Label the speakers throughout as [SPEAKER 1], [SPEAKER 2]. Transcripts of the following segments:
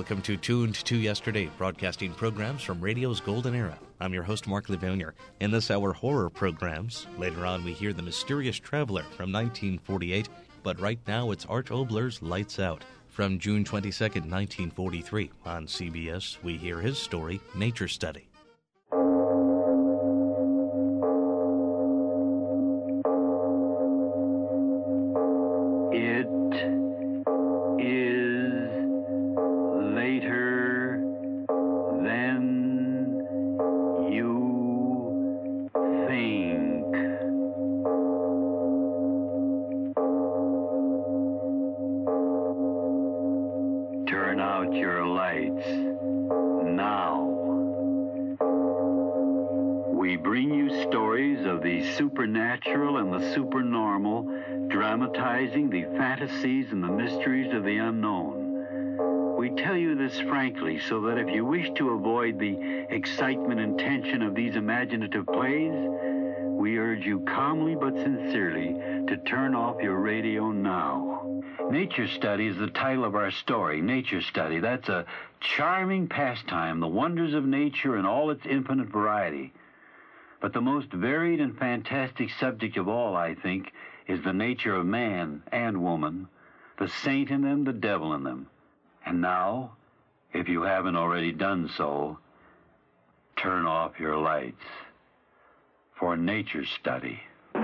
[SPEAKER 1] Welcome to Tuned to Yesterday, broadcasting programs from radio's golden era. I'm your host, Mark Levonier. In this hour, horror programs. Later on, we hear The Mysterious Traveler from 1948, but right now it's Art Obler's Lights Out. From June 22nd, 1943, on CBS, we hear his story, Nature Study.
[SPEAKER 2] Supernatural and the supernormal, dramatizing the fantasies and the mysteries of the unknown. We tell you this frankly so that if you wish to avoid the excitement and tension of these imaginative plays, we urge you calmly but sincerely to turn off your radio now. Nature Study is the title of our story. Nature Study, that's a charming pastime, the wonders of nature in all its infinite variety. But the most varied and fantastic subject of all, I think, is the nature of man and woman, the saint in them, the devil in them. And now, if you haven't already done so, turn off your lights for Nature Study.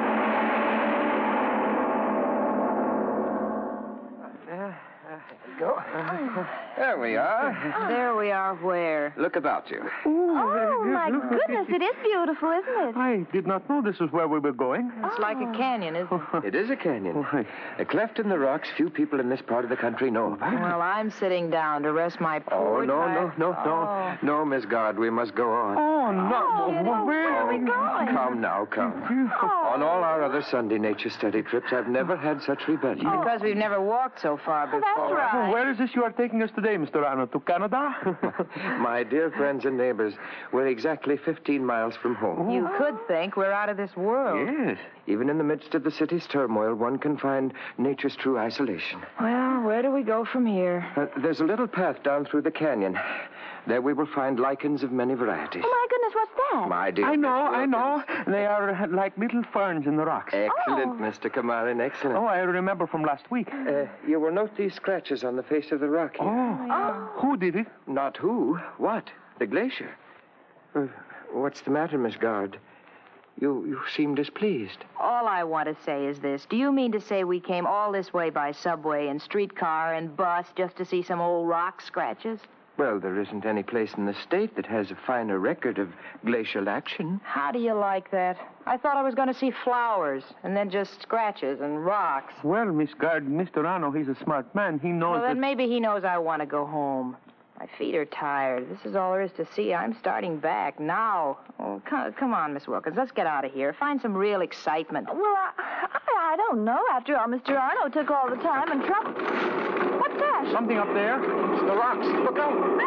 [SPEAKER 3] Go. There we are.
[SPEAKER 4] There we are where?
[SPEAKER 3] Look about you.
[SPEAKER 5] Oh, my goodness, it is beautiful, isn't it?
[SPEAKER 6] I did not know this is where we were going.
[SPEAKER 4] It's like a canyon, isn't it?
[SPEAKER 3] It is a canyon. A cleft in the rocks few people in this part of the country know about.
[SPEAKER 4] Well, I'm sitting down to rest my poor
[SPEAKER 3] No, Miss Guard, we must go on.
[SPEAKER 6] Oh, no.
[SPEAKER 5] Where are we going?
[SPEAKER 3] Come now, come. On all our other Sunday nature study trips, I've never had such rebellion.
[SPEAKER 4] Because we've never walked so far before.
[SPEAKER 5] That's right.
[SPEAKER 6] Where is this you are taking us today, Mr. Arnold? To Canada?
[SPEAKER 3] My dear friends and neighbors, we're exactly 15 miles from home.
[SPEAKER 4] You could think we're out of this world.
[SPEAKER 6] Yes.
[SPEAKER 3] Even in the midst of the city's turmoil, one can find nature's true isolation.
[SPEAKER 4] Well, where do we go from here?
[SPEAKER 3] There's a little path down through the canyon. There we will find lichens of many varieties.
[SPEAKER 5] Oh, my goodness, what's that?
[SPEAKER 3] My dear.
[SPEAKER 6] I know. They are like little ferns in the rocks.
[SPEAKER 3] Excellent, Mr. Kamarin, excellent.
[SPEAKER 6] Oh, I remember from last week.
[SPEAKER 3] You will note these scratches on the face of the rock here.
[SPEAKER 6] Oh. Who did it?
[SPEAKER 3] Not who. What? The glacier. What's the matter, Miss Guard? You seem displeased.
[SPEAKER 4] All I want to say is this. Do you mean to say we came all this way by subway and streetcar and bus just to see some old rock scratches?
[SPEAKER 3] Well, there isn't any place in the state that has a finer record of glacial action.
[SPEAKER 4] How do you like that? I thought I was going to see flowers and then just scratches and rocks.
[SPEAKER 6] Well, Miss Guard, Mr. Arno, he's a smart man. He knows
[SPEAKER 4] Well, then
[SPEAKER 6] that...
[SPEAKER 4] maybe he knows I want to go home. My feet are tired. This is all there is to see. I'm starting back now. Oh, come on, Miss Wilkins. Let's get out of here. Find some real excitement.
[SPEAKER 5] Well, I don't know. After all, Mr. Arno took all the time and trouble. What's that?
[SPEAKER 6] Something up there.
[SPEAKER 3] It's the rocks. Look out.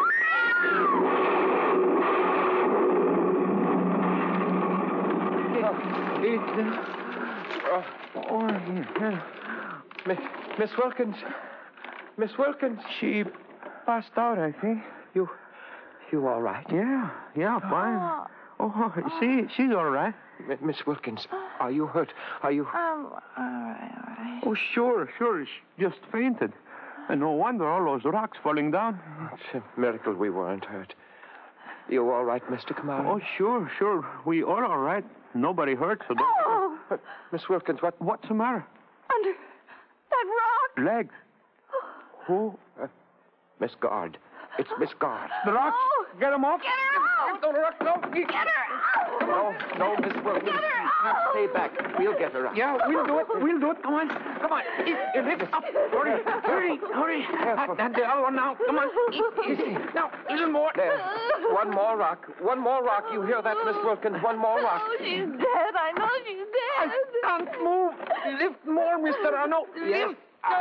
[SPEAKER 3] Miss Wilkins. Miss Wilkins.
[SPEAKER 6] She passed out, I think.
[SPEAKER 3] You all right?
[SPEAKER 6] Yeah, fine. Oh, she's all right.
[SPEAKER 3] Miss Wilkins, are you hurt? Are you...
[SPEAKER 5] All right.
[SPEAKER 6] Oh, sure. She just fainted. And no wonder all those rocks falling down.
[SPEAKER 3] It's a miracle we weren't hurt. You all right, Mr. Kamara?
[SPEAKER 6] Oh, sure. We all right. Nobody hurt, so don't...
[SPEAKER 5] Oh!
[SPEAKER 3] Miss Wilkins,
[SPEAKER 6] What's the matter?
[SPEAKER 5] Under that rock.
[SPEAKER 6] Legs. Who?
[SPEAKER 3] Miss Guard. It's Miss Guard.
[SPEAKER 6] The rocks?
[SPEAKER 5] Oh!
[SPEAKER 6] Get them off.
[SPEAKER 5] Get her out!
[SPEAKER 3] No,
[SPEAKER 5] Get her out!
[SPEAKER 3] No, Miss Wilkins.
[SPEAKER 5] Get her out!
[SPEAKER 3] Stay back. We'll get her out.
[SPEAKER 6] Yeah, we'll do it. Come on. Lift up. Hurry. And the other one now. Come on. Easy. Now, even more.
[SPEAKER 3] There. One more rock. You hear that, Miss Wilkins? One more rock.
[SPEAKER 5] Oh, she's dead. I know she's dead.
[SPEAKER 6] I can't move. Lift more, Mr. Arno.
[SPEAKER 3] Yes.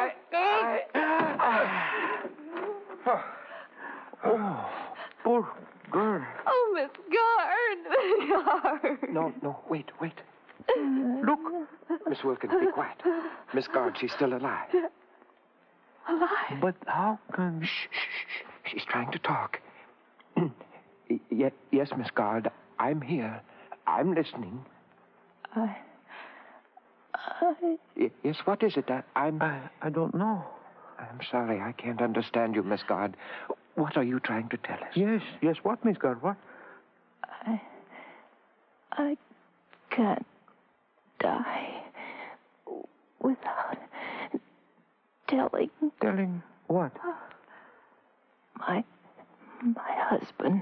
[SPEAKER 6] Oh, poor girl.
[SPEAKER 5] Oh, Miss Guard.
[SPEAKER 3] No, wait.
[SPEAKER 6] Look.
[SPEAKER 3] Miss Wilkins, be quiet. Miss Guard, she's still alive.
[SPEAKER 5] Alive?
[SPEAKER 6] But how can...
[SPEAKER 3] Shh. She's trying to talk. Yes, Miss Guard. I'm here. I'm listening. Yes, what is it?
[SPEAKER 6] I don't know.
[SPEAKER 3] I'm sorry. I can't understand you, Miss Guard. What are you trying to tell us?
[SPEAKER 6] Yes, what, Miss Guard, what?
[SPEAKER 5] I can't die without telling.
[SPEAKER 6] Telling what?
[SPEAKER 5] My husband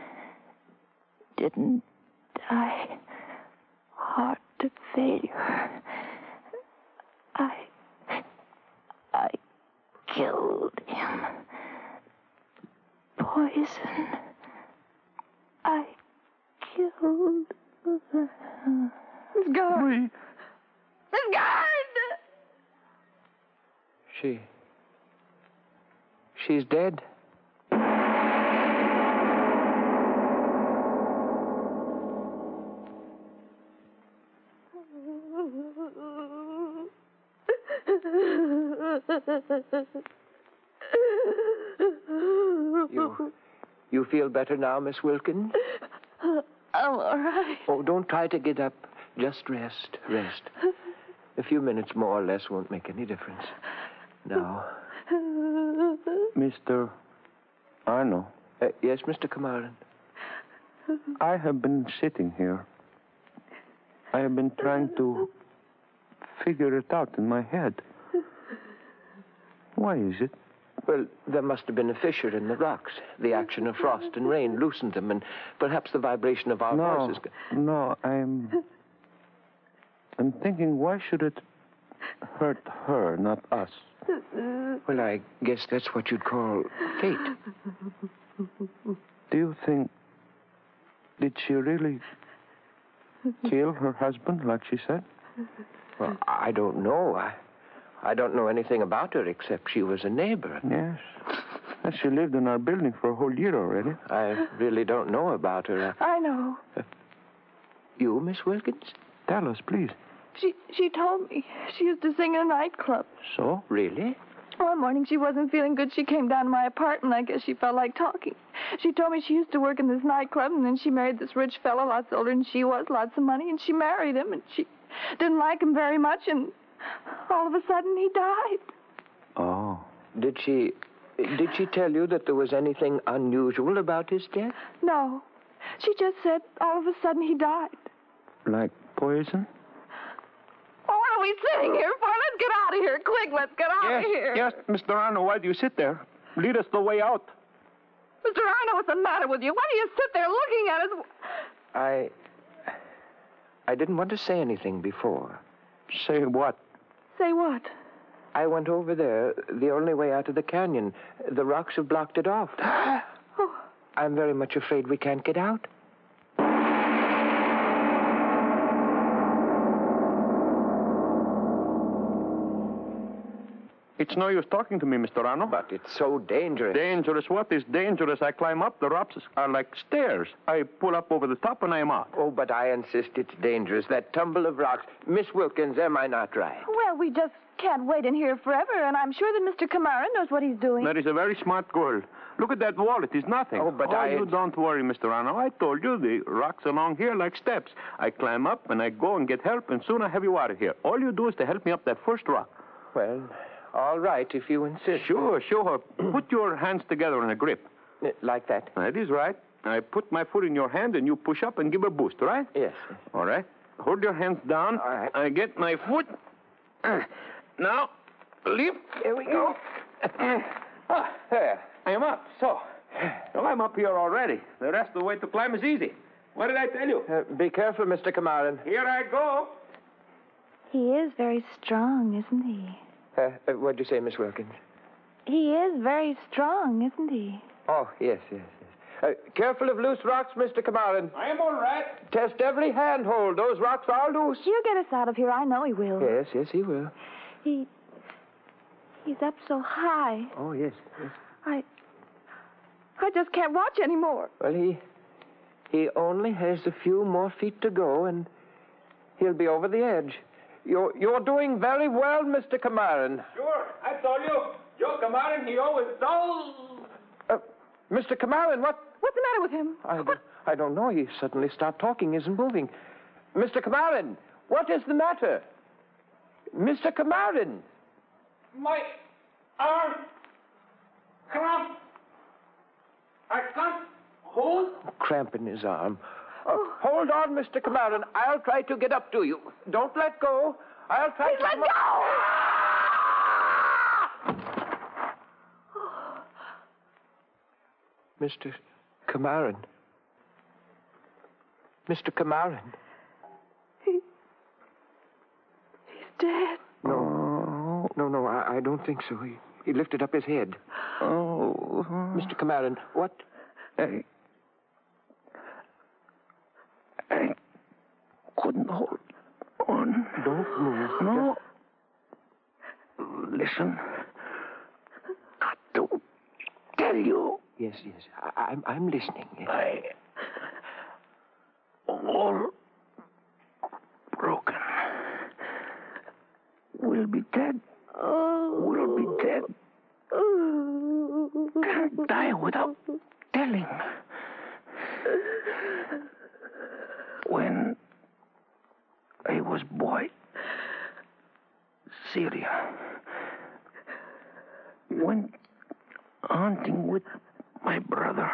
[SPEAKER 5] didn't die heart failure. I killed him. Poison. I killed the... Miss Guard! Miss Guard!
[SPEAKER 3] She's dead. You feel better now, Miss Wilkins?
[SPEAKER 5] I'm all right.
[SPEAKER 3] Oh, don't try to get up. Just rest. A few minutes more or less won't make any difference. Now.
[SPEAKER 6] Mr. Arno.
[SPEAKER 3] Yes, Mr. Kamaran.
[SPEAKER 6] I have been sitting here. I have been trying to figure it out in my head. Why is it?
[SPEAKER 3] Well, there must have been a fissure in the rocks. The action of frost and rain loosened them, and perhaps the vibration of our voices...
[SPEAKER 6] No, I'm thinking, why should it hurt her, not us?
[SPEAKER 3] Well, I guess that's what you'd call fate.
[SPEAKER 6] Do you think... Did she really kill her husband, like she said?
[SPEAKER 3] Well, I don't know. I don't know anything about her except she was a neighbor.
[SPEAKER 6] Yes. And she lived in our building for a whole year already.
[SPEAKER 3] I really don't know about her.
[SPEAKER 5] I know.
[SPEAKER 3] You, Miss Wilkins?
[SPEAKER 6] Tell us, please.
[SPEAKER 5] She told me she used to sing in a nightclub.
[SPEAKER 3] So? Really?
[SPEAKER 5] One morning she wasn't feeling good. She came down to my apartment. I guess she felt like talking. She told me she used to work in this nightclub, and then she married this rich fellow, lots older than she was, lots of money, and she married him, and she didn't like him very much, and all of a sudden he died.
[SPEAKER 6] Oh.
[SPEAKER 3] Did she tell you that there was anything unusual about his death?
[SPEAKER 5] No. She just said all of a sudden he died.
[SPEAKER 6] Like poison?
[SPEAKER 5] Oh, what are we sitting here for? Let's get out of here. Quick, let's get out of here.
[SPEAKER 6] Yes, Mr. Arno, why do you sit there? Lead us the way out.
[SPEAKER 5] Mr. Arno, what's the matter with you? Why do you sit there looking at us?
[SPEAKER 3] I didn't want to say anything before.
[SPEAKER 6] Say what?
[SPEAKER 5] Say what?
[SPEAKER 3] I went over there, the only way out of the canyon. The rocks have blocked it off.
[SPEAKER 5] Oh.
[SPEAKER 3] I'm very much afraid we can't get out.
[SPEAKER 6] It's no use talking to me, Mr. Arno.
[SPEAKER 3] But it's so dangerous.
[SPEAKER 6] Dangerous? What is dangerous? I climb up. The rocks are like stairs. I pull up over the top and I am out.
[SPEAKER 3] Oh, but I insist it's dangerous. That tumble of rocks. Miss Wilkins, am I not right?
[SPEAKER 5] Well, we just can't wait in here forever, and I'm sure that Mr. Kamaran knows what he's doing.
[SPEAKER 6] That is a very smart girl. Look at that wall. It is nothing.
[SPEAKER 3] Oh, but
[SPEAKER 6] you don't worry, Mr. Arno. I told you the rocks along here like steps. I climb up and I go and get help, and soon I have you out of here. All you do is to help me up that first rock.
[SPEAKER 3] Well, all right, if you insist.
[SPEAKER 6] Sure. Put your hands together in a grip.
[SPEAKER 3] Like that?
[SPEAKER 6] That is right. I put my foot in your hand and you push up and give a boost, right?
[SPEAKER 3] Yes.
[SPEAKER 6] All right. Hold your hands down.
[SPEAKER 3] All right.
[SPEAKER 6] I get my foot. Now, lift.
[SPEAKER 3] Here we go.
[SPEAKER 6] There. I am up. So, well, I'm up here already. The rest of the way to climb is easy. What did I tell you?
[SPEAKER 3] Be careful, Mr. Kamaran.
[SPEAKER 6] Here I go.
[SPEAKER 5] He is very strong, isn't he?
[SPEAKER 3] What'd you say, Miss Wilkins?
[SPEAKER 5] He is very strong, isn't he?
[SPEAKER 3] Oh, yes. Careful of loose rocks, Mr. Kamaran.
[SPEAKER 6] I am all right.
[SPEAKER 3] Test every handhold. Those rocks are loose.
[SPEAKER 5] He'll get us out of here. I know he will.
[SPEAKER 3] Yes, he will.
[SPEAKER 5] He's up so high.
[SPEAKER 3] Oh, yes.
[SPEAKER 5] I just can't watch anymore.
[SPEAKER 3] Well, he only has a few more feet to go, and he'll be over the edge. You're doing very well, Mr. Kamaran.
[SPEAKER 6] Sure, I told you. Joe Kamaran, he always does.
[SPEAKER 3] Mr. Kamarin, what?
[SPEAKER 5] What's the matter with him?
[SPEAKER 3] I don't know. He suddenly stopped talking, isn't moving. Mr. Kamarin, what is the matter? Mr. Kamarin.
[SPEAKER 6] My arm. Cramp. I can't hold.
[SPEAKER 3] Cramp in his arm. Hold on, Mr. Kamarin. I'll try to get up to you. Don't let go. I'll try to...
[SPEAKER 5] Let go!
[SPEAKER 3] Mr. Kamarin. Mr. Kamarin.
[SPEAKER 5] He's dead.
[SPEAKER 3] No, I don't think so. He lifted up his head.
[SPEAKER 6] Oh.
[SPEAKER 3] Mr. Kamarin, what?
[SPEAKER 6] I couldn't hold on.
[SPEAKER 3] Don't move.
[SPEAKER 6] No. Listen. Got to tell you.
[SPEAKER 3] Yes. I'm listening.
[SPEAKER 6] All broken. We'll be dead. We'll be dead. Can't die without telling. When I was boy, Syria. Went hunting with my brother.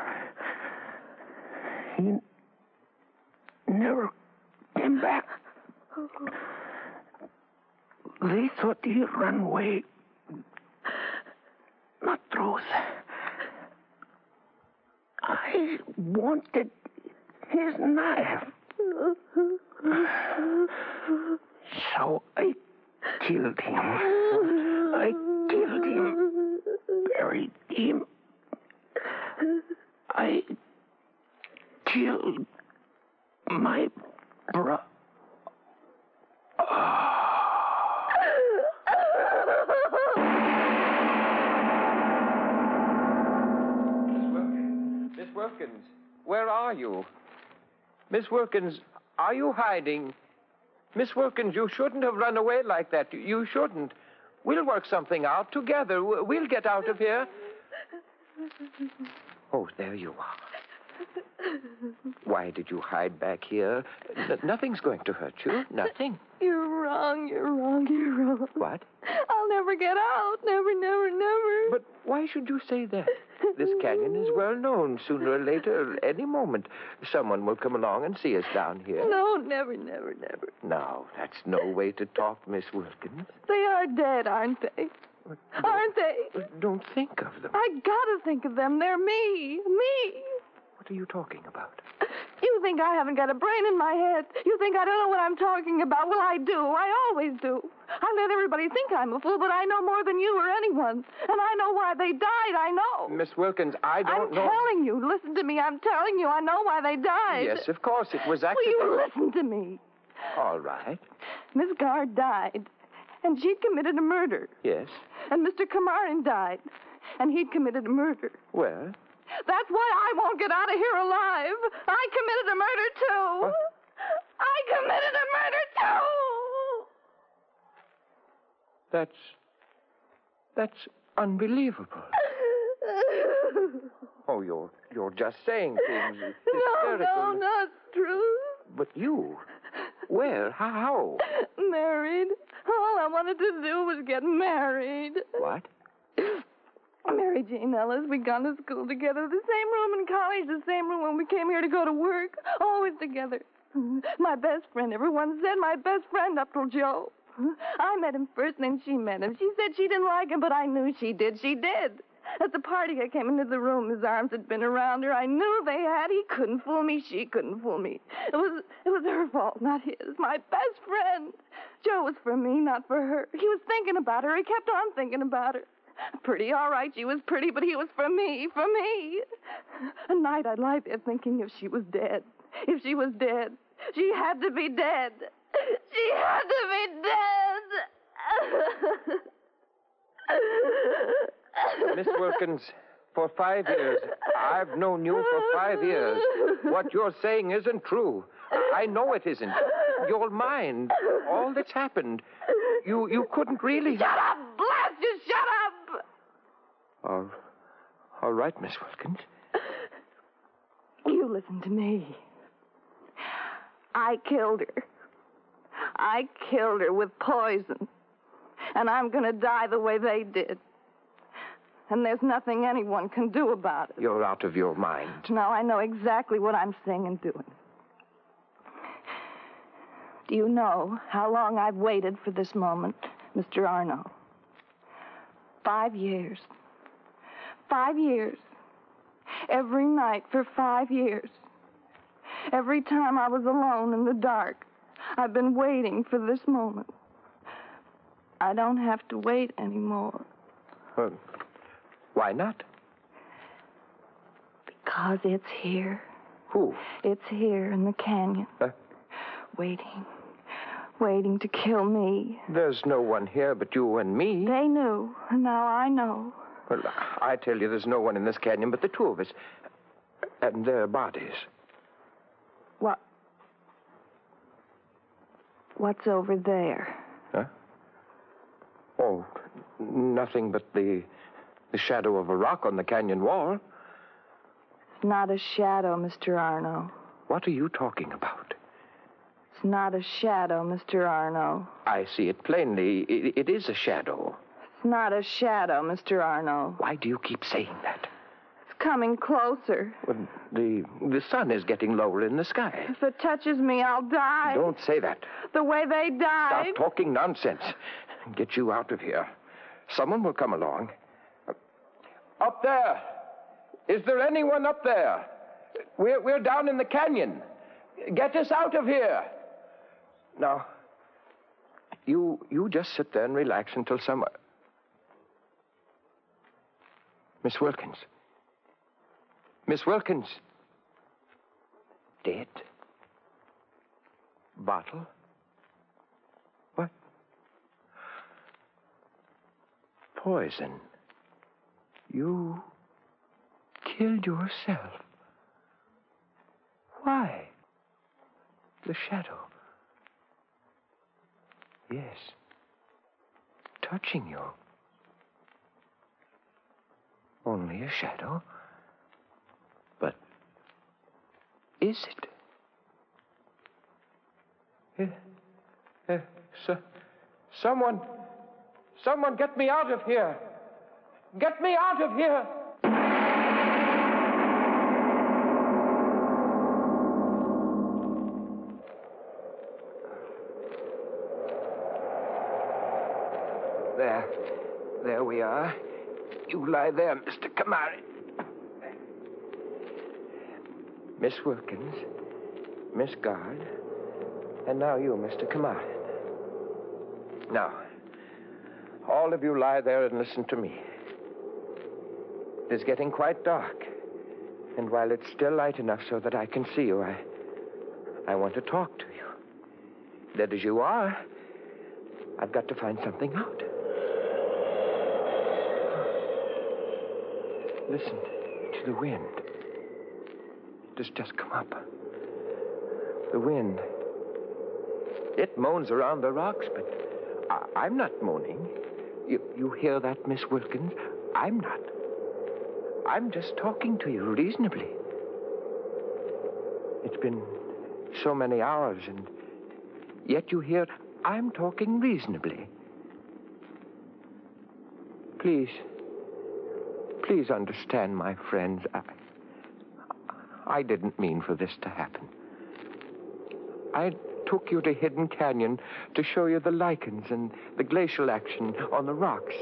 [SPEAKER 6] He never came back. They thought he ran away. Not truth. I wanted his knife. So I killed him. Buried him. I killed my brother.
[SPEAKER 3] Miss Wilkins, where are you? Miss Wilkins, are you hiding? Miss Wilkins, you shouldn't have run away like that. You shouldn't. We'll work something out together. We'll get out of here. Oh, there you are. Why did you hide back here? Nothing's going to hurt you. Nothing.
[SPEAKER 5] You're wrong.
[SPEAKER 3] What?
[SPEAKER 5] I'll never get out. Never.
[SPEAKER 3] But why should you say that? This canyon is well known. Sooner or later, any moment, someone will come along and see us down here.
[SPEAKER 5] No, never.
[SPEAKER 3] Now, that's no way to talk, Miss Wilkins.
[SPEAKER 5] They are dead, aren't they? Aren't they?
[SPEAKER 3] Don't think of them.
[SPEAKER 5] I gotta think of them. They're me.
[SPEAKER 3] What are you talking about?
[SPEAKER 5] You think I haven't got a brain in my head? You think I don't know what I'm talking about? Well, I do. I always do. I let everybody think I'm a fool, but I know more than you or anyone. And I know why they died. I know.
[SPEAKER 3] Miss Wilkins, I don't know.
[SPEAKER 5] I'm telling you. Listen to me. I'm telling you. I know why they died.
[SPEAKER 3] Yes, of course. It was
[SPEAKER 5] Will
[SPEAKER 3] accidental.
[SPEAKER 5] you listen to me?
[SPEAKER 3] All right.
[SPEAKER 5] Miss Guard died, and she'd committed a murder.
[SPEAKER 3] Yes.
[SPEAKER 5] And Mr. Kamarin died, and he'd committed a murder.
[SPEAKER 3] Well?
[SPEAKER 5] That's why I won't get out of here alive. I committed a murder, too.
[SPEAKER 3] What?
[SPEAKER 5] I committed a murder, too.
[SPEAKER 3] That's unbelievable. Oh, you're just saying things hysterical.
[SPEAKER 5] No, not true.
[SPEAKER 3] But you? Where? How?
[SPEAKER 5] Married. All I wanted to do was get married.
[SPEAKER 3] What?
[SPEAKER 5] Mary Jane Ellis. We'd gone to school together. The same room in college, the same room when we came here to go to work. Always together. My best friend. Everyone said my best friend up till Joe. I met him first, and then she met him. She said she didn't like him, but I knew she did. She did. At the party, I came into the room. His arms had been around her. I knew they had. He couldn't fool me. She couldn't fool me. It was her fault, not his. My best friend. Joe was for me, not for her. He was thinking about her. He kept on thinking about her. Pretty, all right. She was pretty, but he was for me. A night I'd lie there thinking if she was dead. If she was dead. She had to be dead. She had to be dead.
[SPEAKER 3] Miss Wilkins, for 5 years. I've known you for 5 years. What you're saying isn't true. I know it isn't. Your mind, all that's happened, you couldn't really...
[SPEAKER 5] Shut up! Blast you! Shut up!
[SPEAKER 3] All right, Miss Wilkins.
[SPEAKER 5] listen to me. I killed her. I killed her with poison. And I'm going to die the way they did. And there's nothing anyone can do about it.
[SPEAKER 3] You're out of your mind.
[SPEAKER 5] Now I know exactly what I'm saying and doing. Do you know how long I've waited for this moment, Mr. Arno? 5 years. 5 years. Every night for 5 years. Every time I was alone in the dark, I've been waiting for this moment. I don't have to wait anymore.
[SPEAKER 3] Why not?
[SPEAKER 5] Because it's here.
[SPEAKER 3] Who?
[SPEAKER 5] It's here in the canyon. Waiting to kill me.
[SPEAKER 3] There's no one here but you and me.
[SPEAKER 5] They knew, and now I know.
[SPEAKER 3] Well, I tell you, there's no one in this canyon but the two of us. And their bodies.
[SPEAKER 5] What's over there?
[SPEAKER 3] Huh? Oh, nothing but the shadow of a rock on the canyon wall.
[SPEAKER 5] It's not a shadow, Mr. Arno.
[SPEAKER 3] What are you talking about?
[SPEAKER 5] It's not a shadow, Mr. Arno.
[SPEAKER 3] I see it plainly. It is a shadow.
[SPEAKER 5] It's not a shadow, Mr. Arno.
[SPEAKER 3] Why do you keep saying that?
[SPEAKER 5] It's coming closer.
[SPEAKER 3] Well, the sun is getting lower in the sky.
[SPEAKER 5] If it touches me, I'll die.
[SPEAKER 3] Don't say that.
[SPEAKER 5] The way they died.
[SPEAKER 3] Stop talking nonsense. Get you out of here. Someone will come along. Up there. Is there anyone up there? We're down in the canyon. Get us out of here. Now, you just sit there and relax until someone... Miss Wilkins. Miss Wilkins. Dead? Bottle? What? Poison. You killed yourself. Why? The shadow. Yes. Touching you. Only a shadow. But is it? Someone get me out of here. Get me out of here. There we are. You lie there, Mr. Kamari. Miss Wilkins, Miss Guard, and now you, Mr. Kamari. Now, all of you lie there and listen to me. It is getting quite dark, and while it's still light enough so that I can see you, I want to talk to you. Dead as you are, I've got to find something out. Listen to the wind. It has just come up. The wind. It moans around the rocks, but I'm not moaning. You hear that, Miss Wilkins? I'm not. I'm just talking to you reasonably. It's been so many hours, and yet you hear I'm talking reasonably. Please understand, my friends. I didn't mean for this to happen. I took you to Hidden Canyon to show you the lichens and the glacial action on the rocks.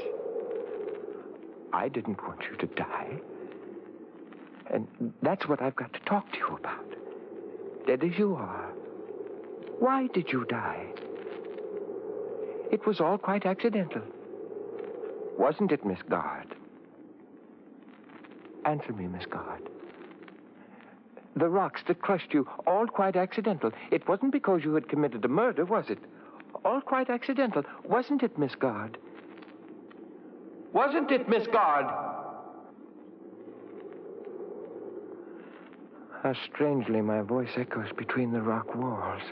[SPEAKER 3] I didn't want you to die. And that's what I've got to talk to you about. Dead as you are. Why did you die? It was all quite accidental. Wasn't it, Miss Guard? Answer me, Miss Guard. The rocks that crushed you, all quite accidental. It wasn't because you had committed a murder, was it? All quite accidental. Wasn't it, Miss Guard? Wasn't it, Miss Guard? How strangely my voice echoes between the rock walls.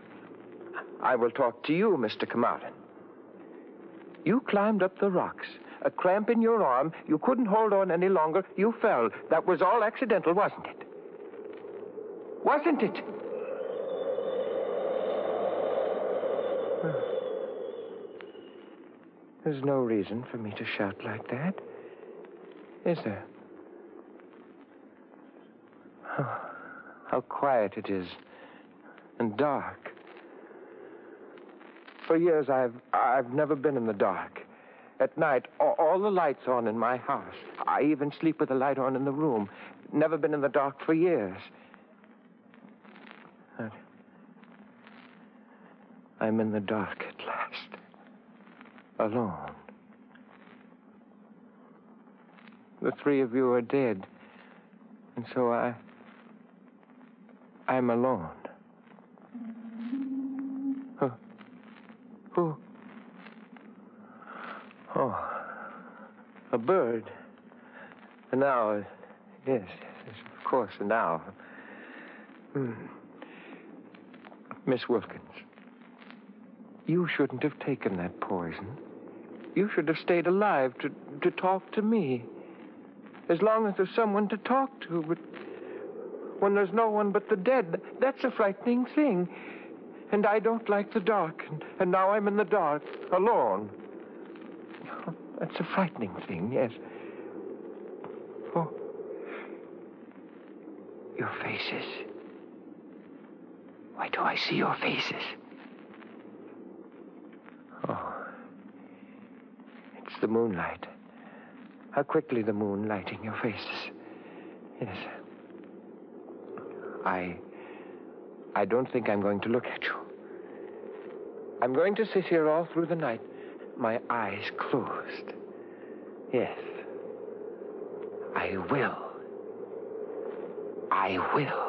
[SPEAKER 3] I will talk to you, Mr. Kamartin. You climbed up the rocks, a cramp in your arm. You couldn't hold on any longer. You fell. That was all accidental, wasn't it? Wasn't it? There's no reason for me to shout like that, is there? Oh, how quiet it is and dark. For years, I've never been in the dark. At night, all the lights on in my house. I even sleep with the light on in the room. Never been in the dark for years. I'm in the dark at last. Alone. The three of you are dead. And so I'm alone. Who? Oh, a bird. An owl. Yes, of course, an owl. Miss Wilkins, you shouldn't have taken that poison. You should have stayed alive to talk to me. As long as there's someone to talk to, but when there's no one but the dead, that's a frightening thing. And I don't like the dark, and now I'm in the dark, alone. That's a frightening thing, yes. Oh. Your faces. Why do I see your faces? Oh. It's the moonlight. How quickly the moon lighting your faces. Yes. I don't think I'm going to look at you. I'm going to sit here all through the night, my eyes closed. Yes. I will. I will.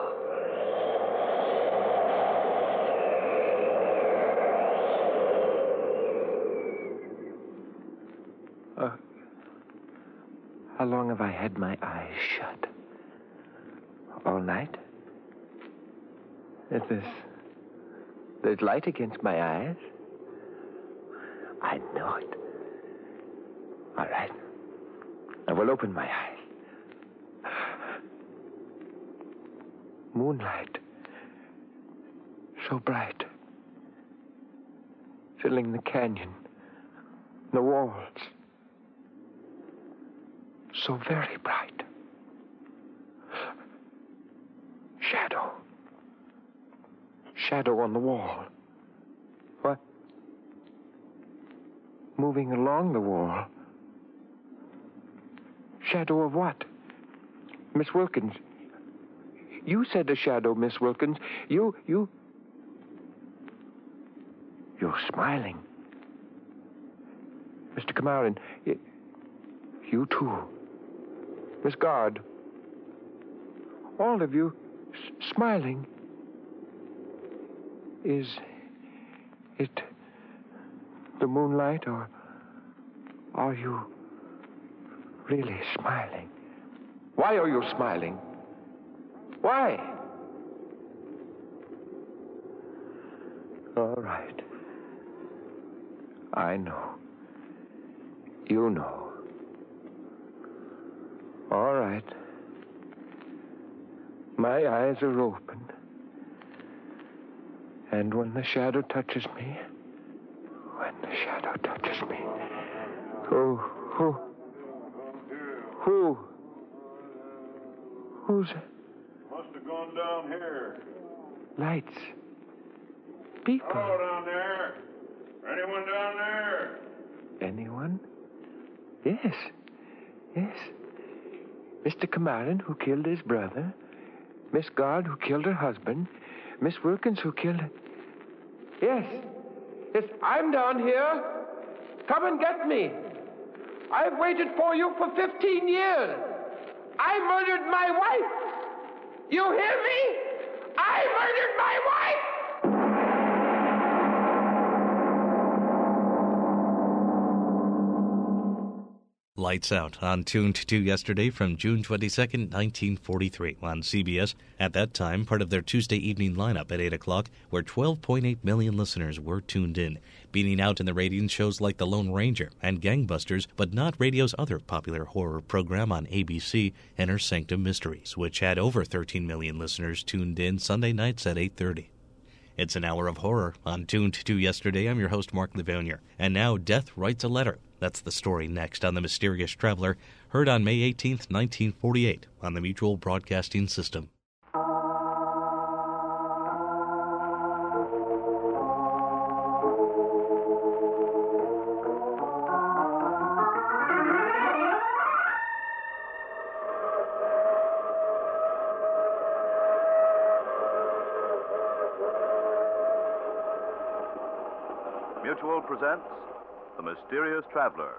[SPEAKER 3] How long have I had my eyes shut? All night? There's light against my eyes? I know it. All right. I will open my eyes. Moonlight. So bright. Filling the canyon. The walls. So very bright. Shadow. Shadow on the wall. What? Moving along the wall. Shadow of what? Miss Wilkins. You said a shadow, Miss Wilkins. You're smiling. Mr. Kamarin, you too. Miss Guard. All of you smiling. Is it the moonlight, or are you really smiling? Why are you smiling? Why? All right. I know. You know. All right. My eyes are open. And when the shadow touches me, who's...
[SPEAKER 7] Must have gone down here.
[SPEAKER 3] Lights. People.
[SPEAKER 7] Hello down there. Anyone down there?
[SPEAKER 3] Anyone? Yes. Mr. Kamarin, who killed his brother. Miss Guard, who killed her husband. Miss Wilkins, who killed... Yes, I'm down here. Come and get me. I've waited for you for 15 years. I murdered my wife. You hear me? I murdered my wife.
[SPEAKER 1] Lights Out on Tuned to Yesterday from June 22nd, 1943 on CBS. At that time, part of their Tuesday evening lineup at 8 o'clock, where 12.8 million listeners were tuned in, beating out in the ratings shows like The Lone Ranger and Gangbusters, but not radio's other popular horror program on ABC, Inner Sanctum Mysteries, which had over 13 million listeners tuned in Sunday nights at 8:30. It's an hour of horror on Tuned to Yesterday. I'm your host, Mark Livonier. And now, Death Writes a Letter. That's the story next on The Mysterious Traveler, heard on May 18th, 1948, on the Mutual Broadcasting System.
[SPEAKER 8] Mutual presents The Mysterious Traveler.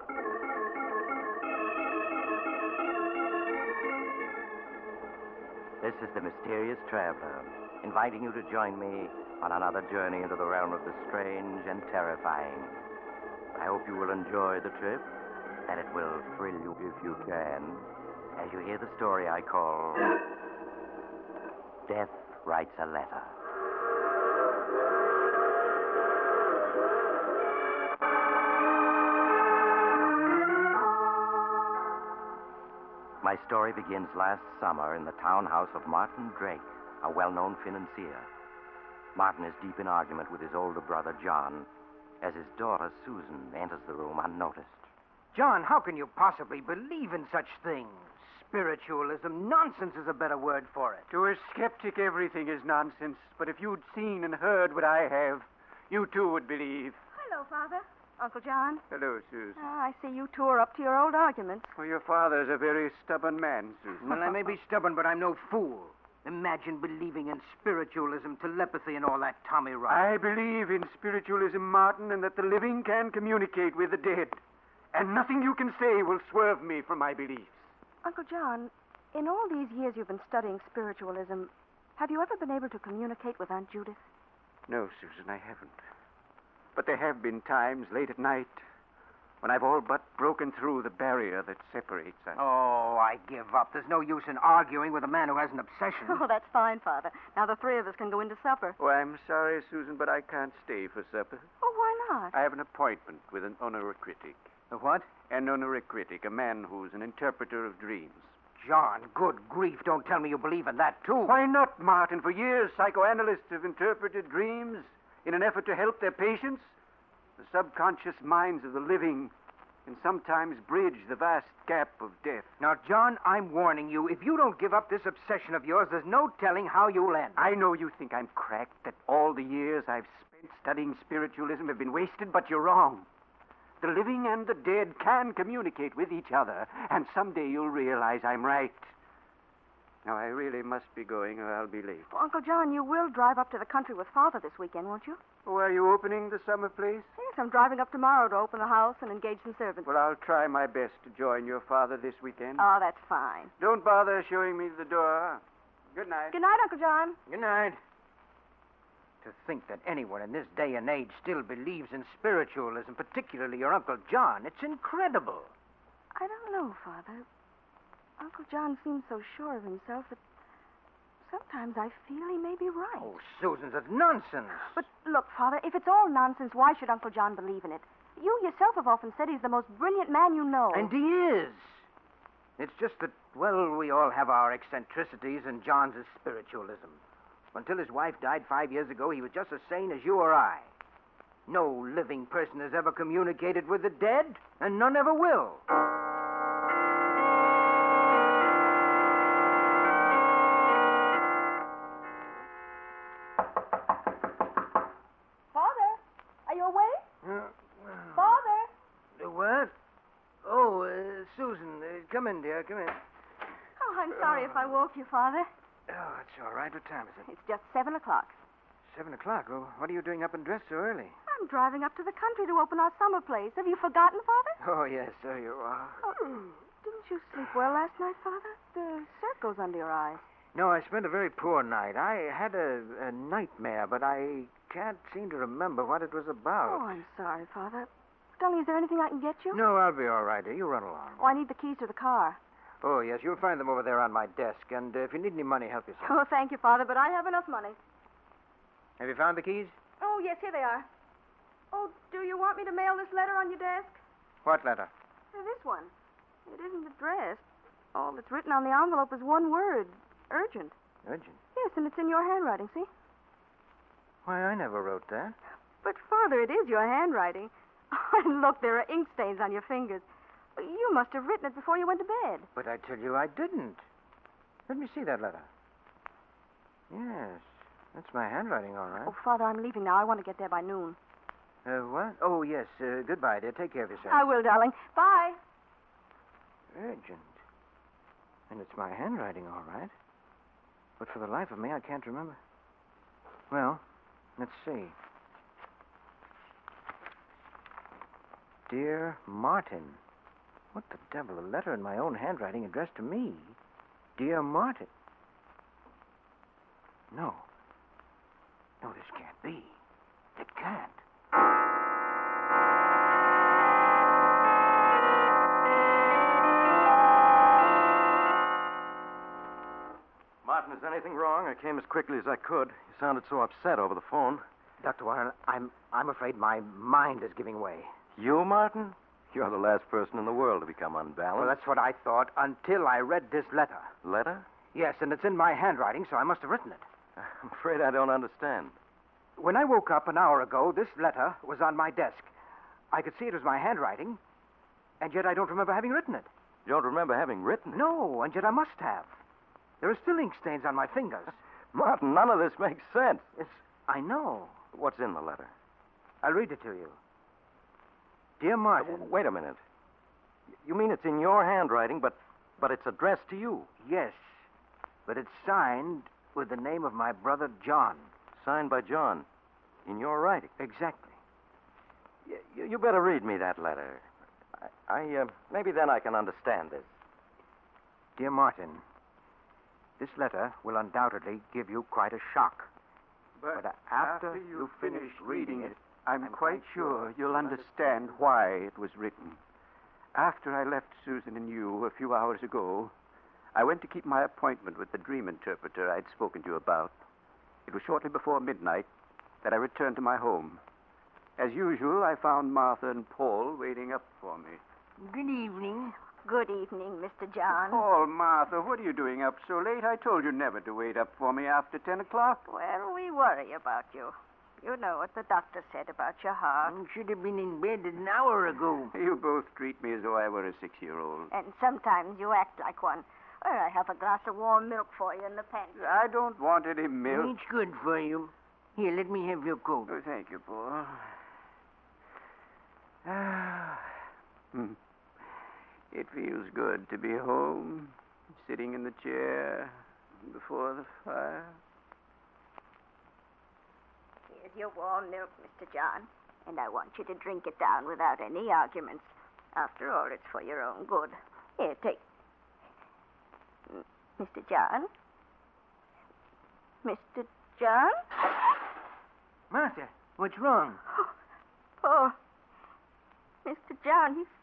[SPEAKER 9] This is The Mysterious Traveler, inviting you to join me on another journey into the realm of the strange and terrifying. I hope you will enjoy the trip, that it will thrill you if you can, as you hear the story I call Death Writes a Letter. My story begins last summer in the townhouse of Martin Drake, a well-known financier. Martin is deep in argument with his older brother, John, as his daughter, Susan, enters the room unnoticed.
[SPEAKER 6] John, how can you possibly believe in such things? Spiritualism, nonsense is a better word for it.
[SPEAKER 10] To a skeptic, everything is nonsense. But if you'd seen and heard what I have, you too would believe.
[SPEAKER 11] Hello, Father. Uncle John.
[SPEAKER 10] Hello, Susan.
[SPEAKER 11] I see you two are up to your old arguments.
[SPEAKER 10] Well, your father's a very stubborn man, Susan.
[SPEAKER 6] Well, I may be stubborn, but I'm no fool. Imagine believing in spiritualism, telepathy, and all that Tommy rot.
[SPEAKER 10] I believe in spiritualism, Martin, and that the living can communicate with the dead. And nothing you can say will swerve me from my beliefs.
[SPEAKER 11] Uncle John, in all these years you've been studying spiritualism, have you ever been able to communicate with Aunt Judith?
[SPEAKER 10] No, Susan, I haven't. But there have been times late at night when I've all but broken through the barrier that separates us.
[SPEAKER 6] Oh, I give up. There's no use in arguing with a man who has an obsession.
[SPEAKER 11] Oh, that's fine, Father. Now the three of us can go into supper.
[SPEAKER 10] Oh, I'm sorry, Susan, but I can't stay for supper.
[SPEAKER 11] Oh, why not?
[SPEAKER 10] I have an appointment with an onoricritic.
[SPEAKER 6] A what?
[SPEAKER 10] An onoricritic, a man who's an interpreter of dreams.
[SPEAKER 6] John, good grief, don't tell me you believe in that, too.
[SPEAKER 10] Why not, Martin? For years, psychoanalysts have interpreted dreams in an effort to help their patients. The subconscious minds of the living can sometimes bridge the vast gap of death.
[SPEAKER 6] Now, John, I'm warning you, if you don't give up this obsession of yours, there's no telling how you'll end.
[SPEAKER 10] I know you think I'm cracked, that all the years I've spent studying spiritualism have been wasted, but you're wrong. The living and the dead can communicate with each other, and someday you'll realize I'm right. Now, I really must be going, or I'll be late.
[SPEAKER 11] Well, Uncle John, you will drive up to the country with Father this weekend, won't you?
[SPEAKER 10] Oh, are you opening the summer place?
[SPEAKER 11] Yes, I'm driving up tomorrow to open the house and engage some servants.
[SPEAKER 10] Well, I'll try my best to join your father this weekend.
[SPEAKER 11] Oh, that's fine.
[SPEAKER 10] Don't bother showing me the door. Good night.
[SPEAKER 11] Good night, Uncle John.
[SPEAKER 6] Good night. To think that anyone in this day and age still believes in spiritualism, particularly your Uncle John, it's incredible.
[SPEAKER 11] I don't know, Father. Uncle John seems so sure of himself that sometimes I feel he may be right.
[SPEAKER 6] Oh, Susan, that's nonsense.
[SPEAKER 11] But look, Father, if it's all nonsense, why should Uncle John believe in it? You yourself have often said he's the most brilliant man you know.
[SPEAKER 6] And he is. It's just that, well, we all have our eccentricities, and John's is spiritualism. Until his wife died 5 years ago, he was just as sane as you or I. No living person has ever communicated with the dead, and none ever will.
[SPEAKER 11] Father, are you awake? Father?
[SPEAKER 6] What? Oh, Susan, come in, dear, come in.
[SPEAKER 11] Oh, I'm sorry if I woke you, Father.
[SPEAKER 6] Oh, it's all right. What time is it?
[SPEAKER 11] It's just 7 o'clock.
[SPEAKER 6] 7 o'clock. Oh, what are you doing up and dressed so early?
[SPEAKER 11] I'm driving up to the country to open our summer place. Have you forgotten, Father?
[SPEAKER 6] Oh, yes, so you are.
[SPEAKER 11] Didn't you sleep well last night, Father? The circles under your eyes.
[SPEAKER 6] No, I spent a very poor night. I had a nightmare, but I can't seem to remember what it was about.
[SPEAKER 11] Oh, I'm sorry, Father. Darling, is there anything I can get you?
[SPEAKER 6] No, I'll be all right, dear. You run along.
[SPEAKER 11] Oh, I need the keys to the car.
[SPEAKER 6] Oh, yes, you'll find them over there on my desk. And if you need any money, help yourself.
[SPEAKER 11] Oh, thank you, Father, but I have enough money.
[SPEAKER 6] Have you found the keys?
[SPEAKER 11] Oh, yes, here they are. Oh, do you want me to mail this letter on your desk?
[SPEAKER 6] What letter?
[SPEAKER 11] This one. It isn't addressed. All that's written on the envelope is one word. Urgent.
[SPEAKER 6] Urgent?
[SPEAKER 11] Yes, and it's in your handwriting, see?
[SPEAKER 6] Why, I never wrote that.
[SPEAKER 11] But, Father, it is your handwriting. And look, there are ink stains on your fingers. You must have written it before you went to bed.
[SPEAKER 6] But I tell you I didn't. Let me see that letter. Yes, that's my handwriting, all right.
[SPEAKER 11] Oh, Father, I'm leaving now. I want to get there by noon.
[SPEAKER 6] What? Oh, yes. Goodbye, dear. Take care of yourself.
[SPEAKER 11] I will, darling. Bye.
[SPEAKER 6] Urgent. And it's my handwriting, all right. But for the life of me, I can't remember. Well, let's see. Dear Martin. What the devil? A letter in my own handwriting addressed to me. Dear Martin. No. No, this can't be. It can't.
[SPEAKER 12] Martin, is anything wrong? I came as quickly as I could. You sounded so upset over the phone.
[SPEAKER 6] Dr. Warren, I'm afraid my mind is giving way.
[SPEAKER 12] You, Martin? You're the last person in the world to become unbalanced.
[SPEAKER 6] Well, that's what I thought until I read this letter.
[SPEAKER 12] Letter?
[SPEAKER 6] Yes, and it's in my handwriting, so I must have written it.
[SPEAKER 12] I'm afraid I don't understand.
[SPEAKER 6] When I woke up an hour ago, this letter was on my desk. I could see it was my handwriting, and yet I don't remember having written it.
[SPEAKER 12] You don't remember having written it?
[SPEAKER 6] No, and yet I must have. There are still ink stains on my fingers.
[SPEAKER 12] Martin, none of this makes sense.
[SPEAKER 6] I know.
[SPEAKER 12] What's in the letter?
[SPEAKER 6] I'll read it to you. Dear Martin.
[SPEAKER 12] Wait a minute. You mean it's in your handwriting, but it's addressed to you?
[SPEAKER 6] Yes, but it's signed with the name of my brother John.
[SPEAKER 12] Signed by John. In your writing?
[SPEAKER 6] Exactly.
[SPEAKER 12] You better read me that letter. Maybe then I can understand this.
[SPEAKER 6] Dear Martin, this letter will undoubtedly give you quite a shock.
[SPEAKER 10] But after you finish reading it, I'm quite sure you'll understand why it was written. After I left Susan and you a few hours ago, I went to keep my appointment with the dream interpreter I'd spoken to you about. It was shortly before midnight that I returned to my home. As usual, I found Martha and Paul waiting up for me.
[SPEAKER 13] Good evening.
[SPEAKER 11] Good evening, Mr. John.
[SPEAKER 10] Paul, Martha, what are you doing up so late? I told you never to wait up for me after 10 o'clock.
[SPEAKER 11] Well, we worry about you. You know what the doctor said about your heart.
[SPEAKER 13] You should have been in bed an hour ago.
[SPEAKER 10] You both treat me as though I were a 6-year-old.
[SPEAKER 11] And sometimes you act like one. Well, I have a glass of warm milk for you in the pantry.
[SPEAKER 10] I don't want any milk.
[SPEAKER 13] It's good for you. Here, let me have your coat.
[SPEAKER 10] Oh, thank you, Paul. It feels good to be home, sitting in the chair before the fire.
[SPEAKER 11] Here's your warm milk, Mr. John. And I want you to drink it down without any arguments. After all, it's for your own good. Here, take... Mr. John? Mr. John?
[SPEAKER 13] Martha, what's wrong?
[SPEAKER 11] Oh, Mr. John, he's...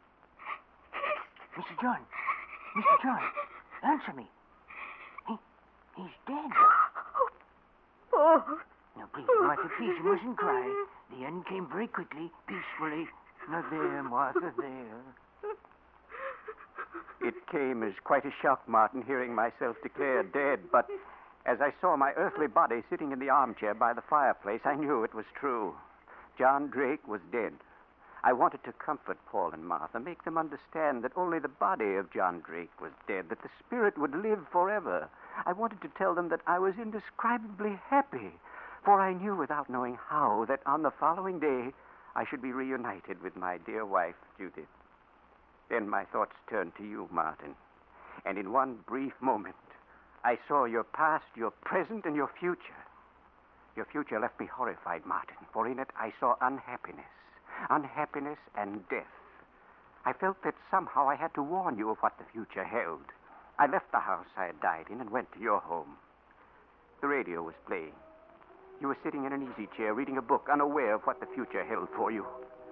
[SPEAKER 13] Mr. John. Mr. John, answer me. He's dead.
[SPEAKER 11] Oh.
[SPEAKER 13] Now, please, Martha, please, you mustn't cry. The end came very quickly, peacefully. Now, there, Martha, there.
[SPEAKER 10] It came as quite a shock, Martin, hearing myself declared dead, but as I saw my earthly body sitting in the armchair by the fireplace, I knew it was true. John Drake was dead. I wanted to comfort Paul and Martha, make them understand that only the body of John Drake was dead, that the spirit would live forever. I wanted to tell them that I was indescribably happy, for I knew without knowing how that on the following day I should be reunited with my dear wife, Judith. Then my thoughts turned to you, Martin, and in one brief moment I saw your past, your present, and your future. Your future left me horrified, Martin, for in it I saw unhappiness and death. I felt that somehow I had to warn you of what the future held. I left the house I had died in and went to your home. The radio was playing. You were sitting in an easy chair reading a book, unaware of what the future held for you.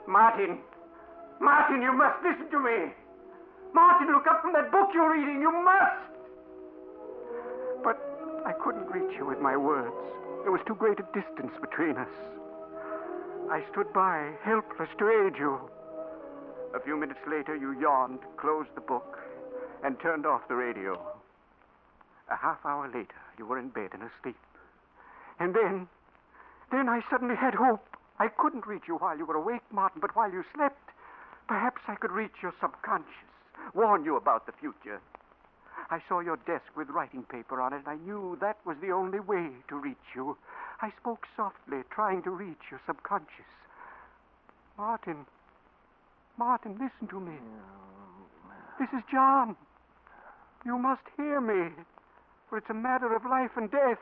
[SPEAKER 10] Martin! Martin, you must listen to me! Martin, look up from that book you're reading. You must! But I couldn't reach you with my words. There was too great a distance between us. I stood by, helpless to aid you. A few minutes later, you yawned, closed the book, and turned off the radio. A half hour later, you were in bed and asleep. And then I suddenly had hope. I couldn't reach you while you were awake, Martin, but while you slept, perhaps I could reach your subconscious, warn you about the future. I saw your desk with writing paper on it, and I knew that was the only way to reach you. I spoke softly, trying to reach your subconscious. Martin, listen to me. This is John. You must hear me, for it's a matter of life and death.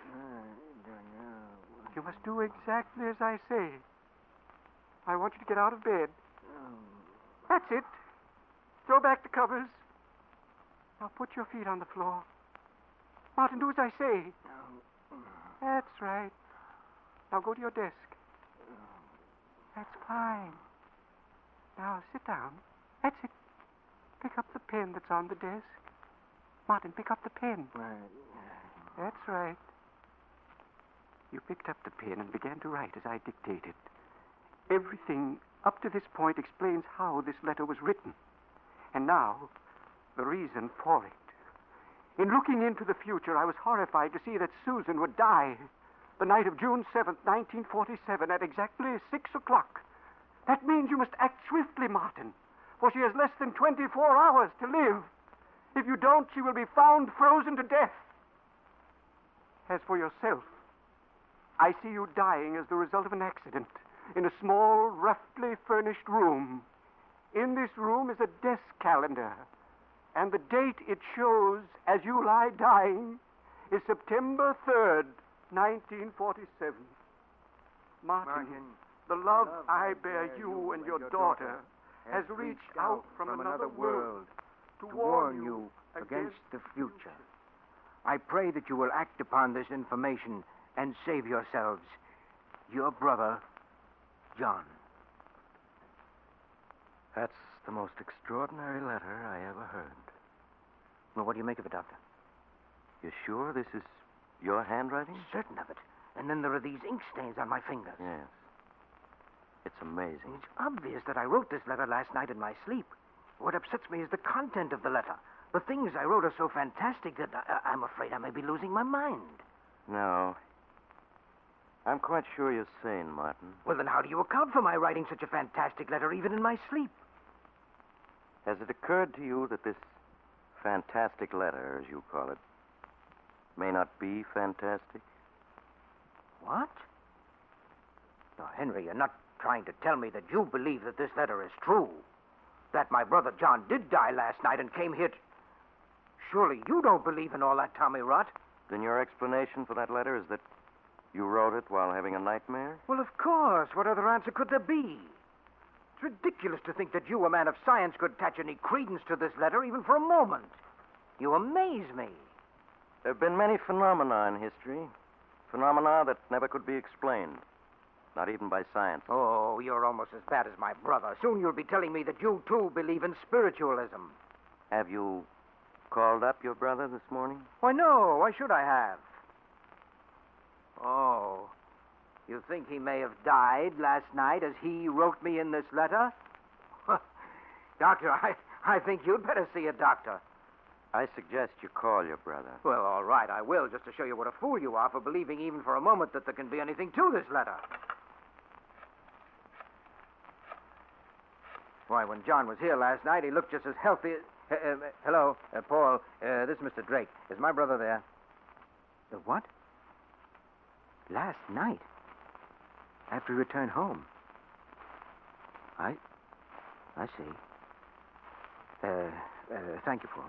[SPEAKER 10] You must do exactly as I say. I want you to get out of bed. That's it. Throw back the covers. Now put your feet on the floor. Martin, do as I say. That's right. Now go to your desk. That's fine. Now sit down. That's it. Pick up the pen that's on the desk. Martin, pick up the pen. That's right. You picked up the pen and began to write as I dictated. Everything up to this point explains how this letter was written. And now, the reason for it. In looking into the future, I was horrified to see that Susan would die the night of June 7th, 1947, at exactly 6 o'clock. That means you must act swiftly, Martin, for she has less than 24 hours to live. If you don't, she will be found frozen to death. As for yourself, I see you dying as the result of an accident in a small, roughly furnished room. In this room is a desk calendar, and the date it shows as you lie dying is September 3rd, 1947. Martin, the love I bear you and your daughter has reached out from another world to warn you against the future.
[SPEAKER 6] I pray that you will act upon this information and save yourselves. Your brother, John.
[SPEAKER 12] That's the most extraordinary letter I ever heard.
[SPEAKER 6] Well, what do you make of it, Doctor?
[SPEAKER 12] You sure this is your handwriting?
[SPEAKER 6] Certain of it. And then there are these ink stains on my fingers.
[SPEAKER 12] Yes. It's amazing.
[SPEAKER 6] It's obvious that I wrote this letter last night in my sleep. What upsets me is the content of the letter. The things I wrote are so fantastic that I'm afraid I may be losing my mind.
[SPEAKER 12] No. I'm quite sure you're sane, Martin.
[SPEAKER 6] Well, then how do you account for my writing such a fantastic letter even in my sleep?
[SPEAKER 12] Has it occurred to you that this fantastic letter, as you call it, may not be fantastic?
[SPEAKER 6] What? No, Henry, you're not trying to tell me that you believe that this letter is true. That my brother John did die last night and came here to... Surely you don't believe in all that tommy rot.
[SPEAKER 12] Then your explanation for that letter is that you wrote it while having a nightmare?
[SPEAKER 6] Well, of course. What other answer could there be? It's ridiculous to think that you, a man of science, could attach any credence to this letter even for a moment. You amaze me.
[SPEAKER 12] There have been many phenomena in history. Phenomena that never could be explained. Not even by science.
[SPEAKER 6] Oh, you're almost as bad as my brother. Soon you'll be telling me that you, too, believe in spiritualism.
[SPEAKER 12] Have you called up your brother this morning?
[SPEAKER 6] Why, no. Why should I have? Oh, you think he may have died last night as he wrote me in this letter? Doctor, I think you'd better see a doctor.
[SPEAKER 12] I suggest you call your brother.
[SPEAKER 6] Well, all right, I will, just to show you what a fool you are for believing even for a moment that there can be anything to this letter. Why, when John was here last night, he looked just as healthy as... hello, Paul. This is Mr. Drake. Is my brother there? What? Last night? After he returned home? I see. Thank you, Paul.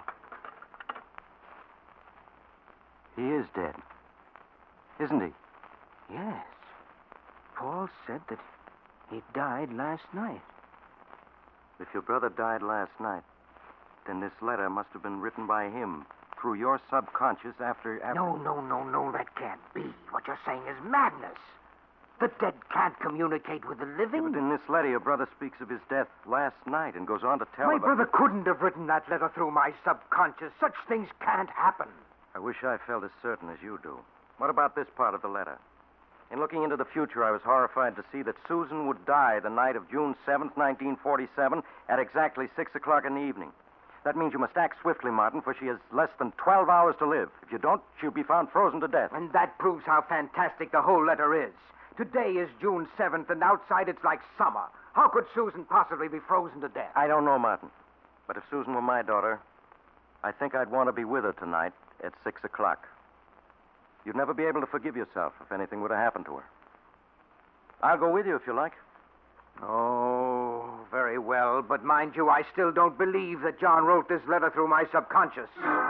[SPEAKER 12] He is dead. Isn't he?
[SPEAKER 6] Yes. Paul said that he died last night.
[SPEAKER 12] If your brother died last night, then this letter must have been written by him through your subconscious after...
[SPEAKER 6] No, that can't be. What you're saying is madness. The dead can't communicate with the living.
[SPEAKER 12] Yeah, but in this letter, your brother speaks of his death last night and goes on to tell
[SPEAKER 6] My
[SPEAKER 12] about...
[SPEAKER 6] brother couldn't have written that letter through my subconscious. Such things can't happen.
[SPEAKER 12] I wish I felt as certain as you do. What about this part of the letter? In looking into the future, I was horrified to see that Susan would die the night of June 7th, 1947, at exactly 6 o'clock in the evening. That means you must act swiftly, Martin, for she has less than 12 hours to live. If you don't, she'll be found frozen to death.
[SPEAKER 6] And that proves how fantastic the whole letter is. Today is June 7th, and outside it's like summer. How could Susan possibly be frozen to death?
[SPEAKER 12] I don't know, Martin. But if Susan were my daughter, I think I'd want to be with her tonight at 6 o'clock. You'd never be able to forgive yourself if anything were to happen to her. I'll go with you if you like.
[SPEAKER 6] Oh, very well. But mind you, I still don't believe that John wrote this letter through my subconscious.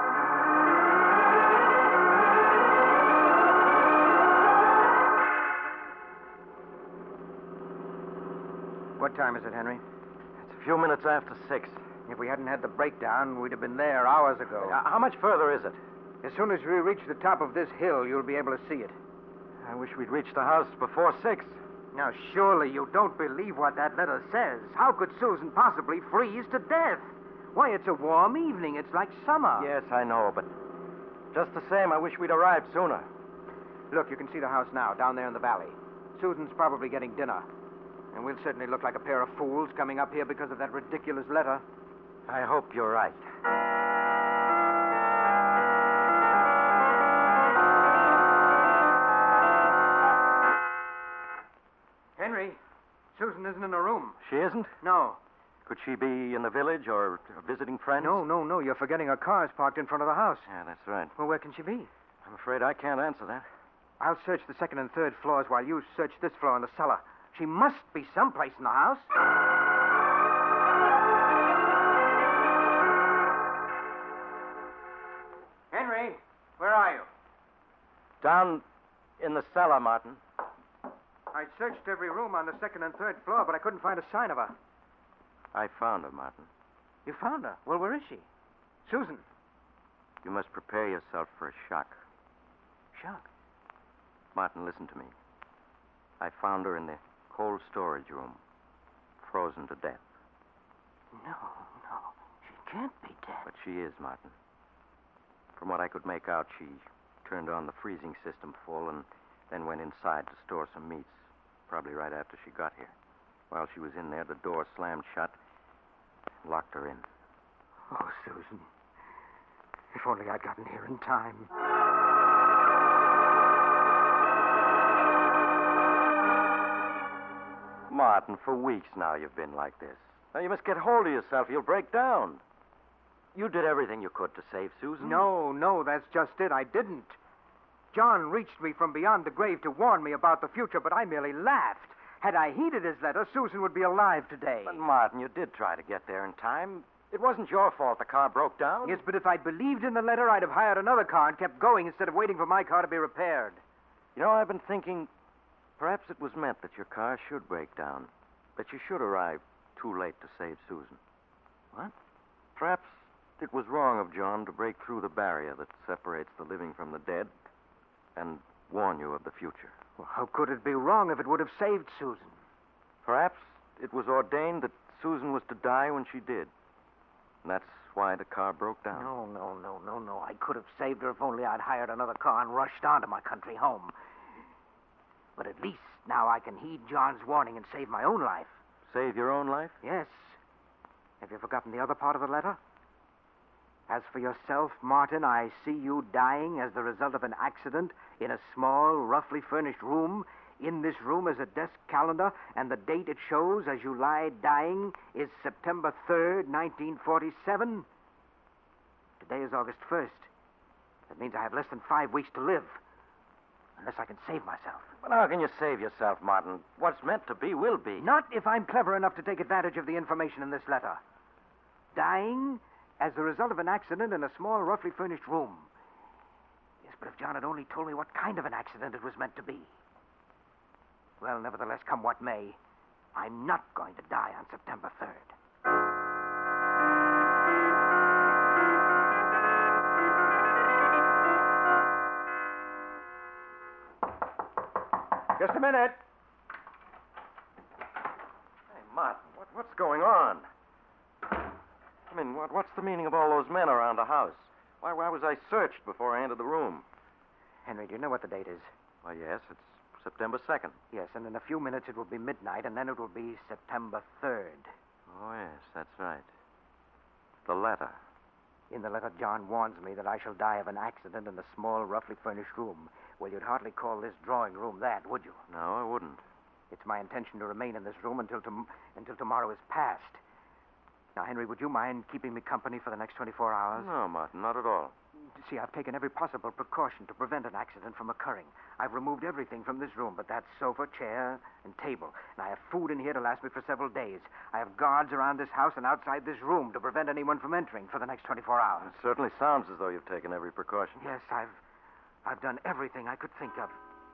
[SPEAKER 6] What time is it, Henry?
[SPEAKER 12] It's a few minutes after 6.
[SPEAKER 6] If we hadn't had the breakdown, we'd have been there hours ago.
[SPEAKER 12] How much further is it?
[SPEAKER 6] As soon as we reach the top of this hill, you'll be able to see it.
[SPEAKER 12] I wish we'd reached the house before 6.
[SPEAKER 6] Now, surely you don't believe what that letter says. How could Susan possibly freeze to death? Why, it's a warm evening. It's like summer.
[SPEAKER 12] Yes, I know, but just the same, I wish we'd arrived sooner.
[SPEAKER 6] Look, you can see the house now, down there in the valley. Susan's probably getting dinner. And we'll certainly look like a pair of fools coming up here because of that ridiculous letter.
[SPEAKER 12] I hope you're right.
[SPEAKER 6] Henry, Susan isn't in her room.
[SPEAKER 12] She isn't?
[SPEAKER 6] No.
[SPEAKER 12] Could she be in the village or visiting friends?
[SPEAKER 6] No. You're forgetting her car's parked in front of the house.
[SPEAKER 12] Yeah, that's right.
[SPEAKER 6] Well, where can she be?
[SPEAKER 12] I'm afraid I can't answer that.
[SPEAKER 6] I'll search the second and third floors while you search this floor in the cellar. She must be someplace in the house. Henry, where are you?
[SPEAKER 12] Down in the cellar, Martin.
[SPEAKER 6] I searched every room on the second and third floor, but I couldn't find a sign of her.
[SPEAKER 12] I found her, Martin.
[SPEAKER 6] You found her? Well, where is she? Susan.
[SPEAKER 12] You must prepare yourself for a shock.
[SPEAKER 6] Shock?
[SPEAKER 12] Martin, listen to me. I found her in the cold storage room, frozen to death.
[SPEAKER 6] No. She can't be dead.
[SPEAKER 12] But she is, Martin. From what I could make out, she turned on the freezing system full and then went inside to store some meats, probably right after she got here. While she was in there, the door slammed shut and locked her in.
[SPEAKER 6] Oh, Susan. If only I'd gotten here in time.
[SPEAKER 12] Martin, for weeks now you've been like this. Now you must get hold of yourself. You'll break down. You did everything you could to save Susan.
[SPEAKER 6] No, that's just it. I didn't. John reached me from beyond the grave to warn me about the future, but I merely laughed. Had I heeded his letter, Susan would be alive today.
[SPEAKER 12] But, Martin, you did try to get there in time. It wasn't your fault the car broke down.
[SPEAKER 6] Yes, but if I'd believed in the letter, I'd have hired another car and kept going instead of waiting for my car to be repaired.
[SPEAKER 12] You know, I've been thinking perhaps it was meant that your car should break down, that you should arrive too late to save Susan.
[SPEAKER 6] What?
[SPEAKER 12] Perhaps it was wrong of John to break through the barrier that separates the living from the dead and warn you of the future.
[SPEAKER 6] Well, how could it be wrong if it would have saved Susan?
[SPEAKER 12] Perhaps it was ordained that Susan was to die when she did. And that's why the car broke down.
[SPEAKER 6] No. I could have saved her if only I'd hired another car and rushed on to my country home. But at least now I can heed John's warning and save my own life.
[SPEAKER 12] Save your own life?
[SPEAKER 6] Yes. Have you forgotten the other part of the letter? As for yourself, Martin, I see you dying as the result of an accident in a small, roughly furnished room. In this room is a desk calendar, and the date it shows as you lie dying is September 3rd, 1947. Today is August 1st. That means I have less than 5 weeks to live. Unless I can save myself.
[SPEAKER 12] But how can you save yourself, Martin? What's meant to be will be.
[SPEAKER 6] Not if I'm clever enough to take advantage of the information in this letter. Dying as the result of an accident in a small, roughly furnished room. Yes, but if John had only told me what kind of an accident it was meant to be. Well, nevertheless, come what may, I'm not going to die on September 3rd. Just a minute.
[SPEAKER 12] I mean, what's the meaning of all those men around the house? Why was I searched before I entered the room?
[SPEAKER 6] Henry, do you know what the date is?
[SPEAKER 12] Why, yes, it's September 2nd.
[SPEAKER 6] Yes, and in a few minutes it will be midnight, and then it will be September 3rd.
[SPEAKER 12] Oh, yes, that's right. The letter.
[SPEAKER 6] In the letter, John warns me that I shall die of an accident in a small, roughly furnished room. Well, you'd hardly call this drawing room that, would you?
[SPEAKER 12] No, I wouldn't.
[SPEAKER 6] It's my intention to remain in this room until tomorrow is past. Now, Henry, would you mind keeping me company for the next 24 hours?
[SPEAKER 12] No, Martin, not at all.
[SPEAKER 6] See, I've taken every possible precaution to prevent an accident from occurring. I've removed everything from this room but that sofa, chair, and table. And I have food in here to last me for several days. I have guards around this house and outside this room to prevent anyone from entering for the next 24 hours.
[SPEAKER 12] It certainly sounds as though you've taken every precaution.
[SPEAKER 6] Yes, I've done everything I could think of.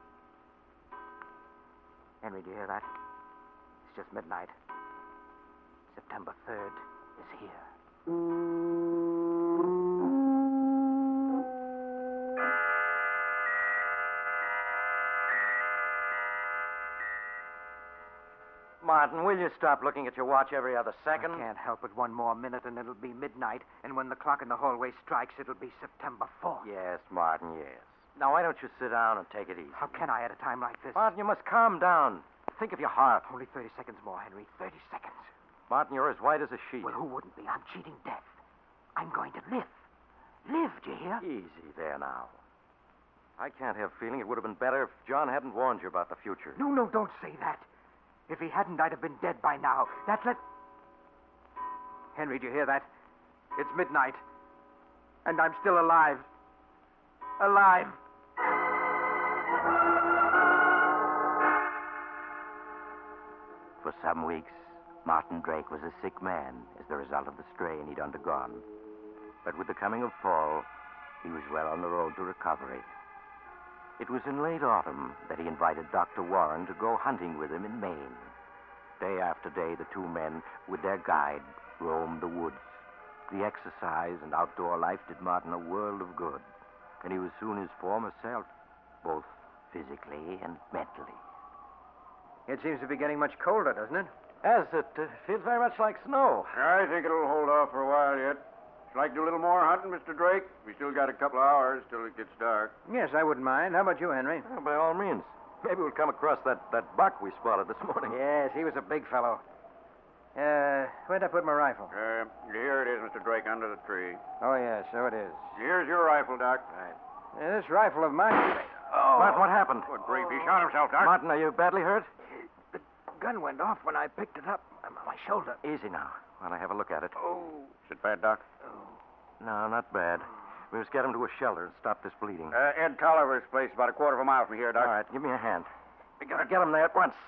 [SPEAKER 6] Henry, do you hear that? It's just midnight. September 3rd is here.
[SPEAKER 12] Martin, will you stop looking at your watch every other second?
[SPEAKER 6] I can't help it. One more minute and it'll be midnight. And when the clock in the hallway strikes, it'll be September 4th.
[SPEAKER 12] Yes, Martin, yes. Now, why don't you sit down and take it easy?
[SPEAKER 6] How can I at a time like this?
[SPEAKER 12] Martin, you must calm down. Think of your heart.
[SPEAKER 6] Only 30 seconds more, Henry. 30 seconds.
[SPEAKER 12] Martin, you're as white as a sheet.
[SPEAKER 6] Well, who wouldn't be? I'm cheating death. I'm going to live. Live, do you hear?
[SPEAKER 12] Easy there now. I can't help feeling it would have been better if John hadn't warned you about the future.
[SPEAKER 6] No, don't say that. If he hadn't, I'd have been dead by now. Henry, do you hear that? It's midnight. And I'm still alive. Alive.
[SPEAKER 9] For some weeks, Martin Drake was a sick man as the result of the strain he'd undergone. But with the coming of fall, he was well on the road to recovery. It was in late autumn that he invited Dr. Warren to go hunting with him in Maine. Day after day, the two men, with their guide, roamed the woods. The exercise and outdoor life did Martin a world of good, and he was soon his former self, both physically and mentally.
[SPEAKER 6] It seems to be getting much colder, doesn't it?
[SPEAKER 12] Yes, it feels very much like snow.
[SPEAKER 7] I think it'll hold off for a while yet. Would you like to do a little more hunting, Mr. Drake? We still got a couple of hours till it gets dark.
[SPEAKER 6] Yes, I wouldn't mind. How about you, Henry?
[SPEAKER 12] Well, by all means. Maybe we'll come across that buck we spotted this morning.
[SPEAKER 6] Yes, he was a big fellow. Where'd I put my rifle?
[SPEAKER 7] Here it is, Mr. Drake, under the tree.
[SPEAKER 6] Oh, yes, so it is.
[SPEAKER 7] Here's your rifle, Doc.
[SPEAKER 6] Right. This rifle of mine...
[SPEAKER 12] Oh! Martin, what happened?
[SPEAKER 7] Good grief, he shot himself, Doc.
[SPEAKER 12] Martin, are you badly hurt?
[SPEAKER 6] The gun went off when I picked it up on my shoulder.
[SPEAKER 12] Easy now, while I have a look at it.
[SPEAKER 6] Oh.
[SPEAKER 7] Is it bad, Doc?
[SPEAKER 6] Oh.
[SPEAKER 12] No, not bad. We must get him to a shelter and stop this bleeding.
[SPEAKER 7] Ed Tolliver's place, about a quarter of a mile from here, Doc.
[SPEAKER 12] All right, give me a hand. We gotta get him there at once.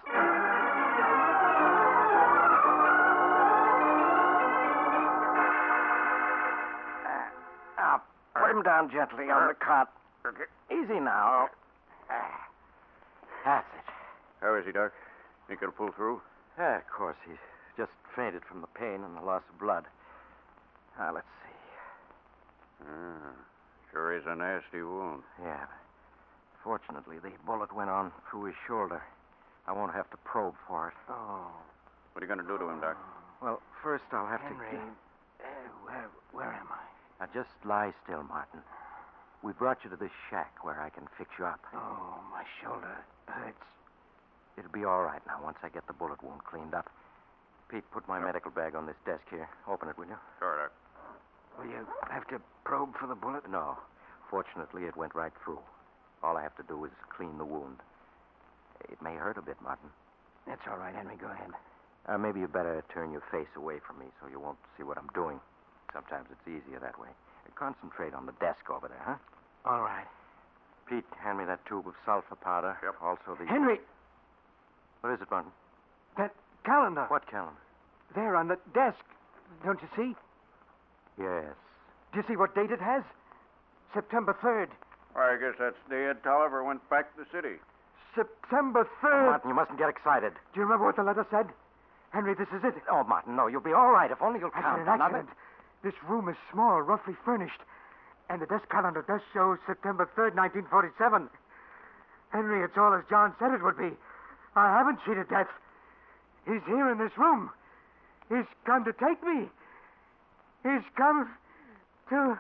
[SPEAKER 12] Now, put him down gently on the cot.
[SPEAKER 7] Okay.
[SPEAKER 12] Easy now. That's it.
[SPEAKER 7] How is he, Doc? Think he'll pull through?
[SPEAKER 12] Yeah, of course. He's just fainted from the pain and the loss of blood. Now, let's see.
[SPEAKER 7] Sure is a nasty wound.
[SPEAKER 12] Yeah. Fortunately, the bullet went on through his shoulder. I won't have to probe for it.
[SPEAKER 6] Oh.
[SPEAKER 7] What are you going to do to him, Doc?
[SPEAKER 12] Well, first I'll have
[SPEAKER 6] Henry,
[SPEAKER 12] to...
[SPEAKER 6] where am I?
[SPEAKER 12] Now, just lie still, Martin. We brought you to this shack where I can fix you up.
[SPEAKER 6] Oh, my shoulder hurts.
[SPEAKER 12] It'll be all right now once I get the bullet wound cleaned up. Pete, put my medical bag on this desk here. Open it, will you?
[SPEAKER 7] Sure, Doc.
[SPEAKER 6] Will you have to probe for the bullet?
[SPEAKER 12] No. Fortunately, it went right through. All I have to do is clean the wound. It may hurt a bit, Martin.
[SPEAKER 6] That's all right, Henry. Go ahead.
[SPEAKER 12] Maybe you better turn your face away from me so you won't see what I'm doing. Sometimes it's easier that way. Concentrate on the desk over there, huh?
[SPEAKER 6] All right.
[SPEAKER 12] Pete, hand me that tube of sulfur powder.
[SPEAKER 7] Yep.
[SPEAKER 12] Also the...
[SPEAKER 6] Henry!
[SPEAKER 12] What is it, Martin?
[SPEAKER 6] That calendar.
[SPEAKER 12] What calendar?
[SPEAKER 6] There on the desk. Don't you see?
[SPEAKER 12] Yes.
[SPEAKER 6] Do you see what date it has? September 3rd.
[SPEAKER 7] Well, I guess that's the day Ed Tolliver went back to the city.
[SPEAKER 6] September 3rd.
[SPEAKER 12] Martin, you mustn't get excited.
[SPEAKER 6] Do you remember what the letter said? Henry, this is it.
[SPEAKER 12] Oh, Martin, no. You'll be all right if only you'll
[SPEAKER 6] I've
[SPEAKER 12] calm
[SPEAKER 6] had
[SPEAKER 12] down.
[SPEAKER 6] an accident. This room is small, roughly furnished. And the desk calendar does show September 3rd, 1947. Henry, it's all as John said it would be. I haven't cheated death. He's here in this room. He's come to take me.
[SPEAKER 13] He's come to...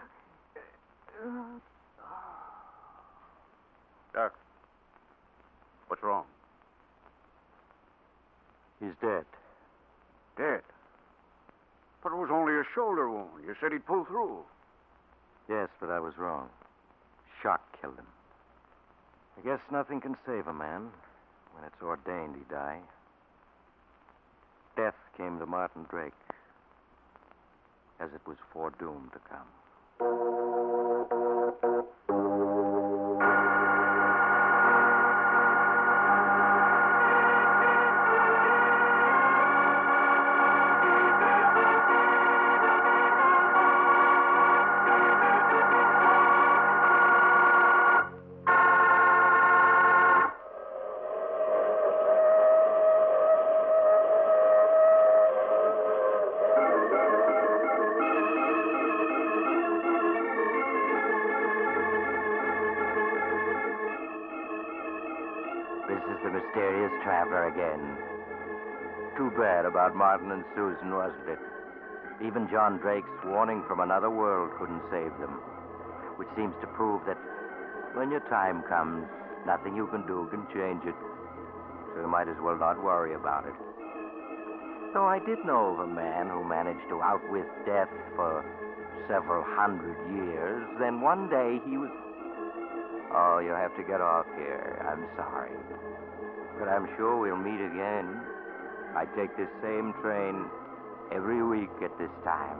[SPEAKER 7] Doc, what's wrong?
[SPEAKER 12] He's dead.
[SPEAKER 7] Dead? But it was only a shoulder wound. You said he'd pull through.
[SPEAKER 12] Yes, but I was wrong. Shock killed him. I guess nothing can save a man when it's ordained he die. Death came to Martin Drake as it was foredoomed to come. This is the mysterious traveler again. Too bad about Martin and Susan, wasn't it? Even John Drake's warning from another world couldn't save them, which seems to prove that when your time comes, nothing you can do can change it. So you might as well not worry about it. Though I did know of a man who managed to outwit death for several hundred years, then one day he was... Oh, you have to get off here. I'm sorry. But I'm sure we'll meet again. I take this same train every week at this time.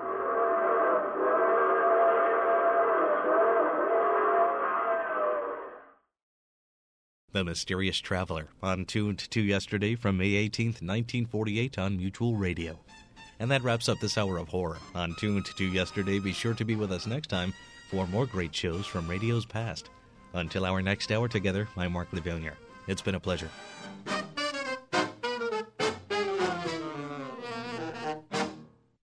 [SPEAKER 1] The Mysterious Traveler, on Tuned to Yesterday from May 18th, 1948 on Mutual Radio. And that wraps up this hour of horror. On Tuned to Yesterday, be sure to be with us next time for more great shows from radio's past. Until our next hour together, I'm Mark Levonier. It's been a pleasure.